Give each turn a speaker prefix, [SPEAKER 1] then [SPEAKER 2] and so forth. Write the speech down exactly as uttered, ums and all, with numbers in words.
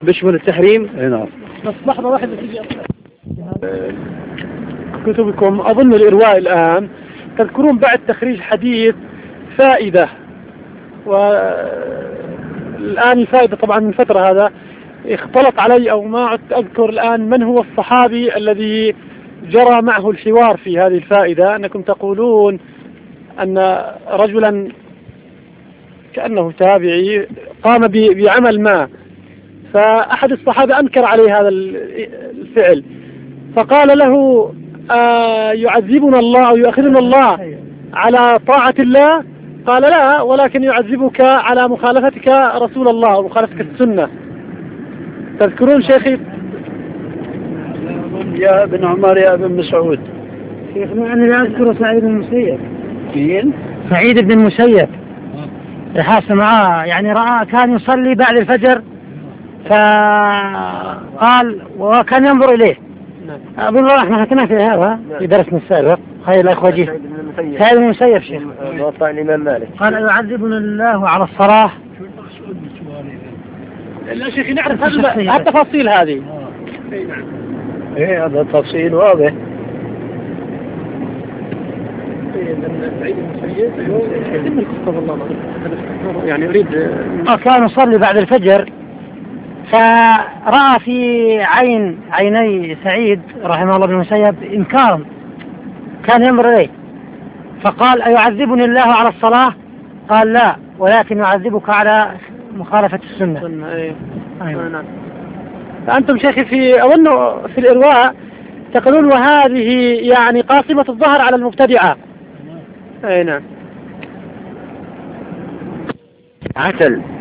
[SPEAKER 1] بيشمل التحريم؟
[SPEAKER 2] اي نعم.
[SPEAKER 1] بس لحظة واحدة تيجي كتبكم أظن الإرواء الآن تذكرون بعد تخريج حديث فائدة، والآن الفائدة طبعا من فترة هذا اختلط علي أو ما عدت أذكر الآن من هو الصحابي الذي جرى معه الحوار في هذه الفائدة. أنكم تقولون أن رجلا كأنه تابعي قام بعمل ما، فأحد الصحابة أنكر عليه هذا الفعل فقال له آه يعذبنا الله أو يؤخذنا الله على طاعة الله؟ قال لا، ولكن يعذبك على مخالفتك رسول الله ومخالفتك السنة. تذكرون شيخي؟
[SPEAKER 2] يا ابن عمر يا ابن مسعود.
[SPEAKER 3] شيخنا أنا لا أذكر سعيد بن المسيب.
[SPEAKER 2] مين؟
[SPEAKER 3] سعيد بن المسيب حاصل معاه، يعني رأى كان يصلي بعد الفجر فقال وكان ينظر إليه. أظن الله احنا حكينا في هذا في درسنا السابق. خير الأخوة جي سعيد بن المسيب شيخ
[SPEAKER 1] وطع الإمام مالك
[SPEAKER 3] قال يعذبنا الله على الصلاة.
[SPEAKER 1] لا شيخي نعرف هذه التفاصيل هذه.
[SPEAKER 2] ايه هذا تفصيل واضح.
[SPEAKER 1] يعني أريد
[SPEAKER 3] كان يصلي بعد الفجر فرأى في عين عيني سعيد رحمه الله بن المسيب إنكارا، كان ينظر إليه فقال أيعذبني الله على الصلاة؟ قال لا، ولكن يعذبك على مخالفة السنة.
[SPEAKER 1] أيوة. فأنتم شيخي في أظن في الإرواء تقولون وهذه يعني قاصمة الظهر على المبتدعة. أي نعم.
[SPEAKER 2] عسل.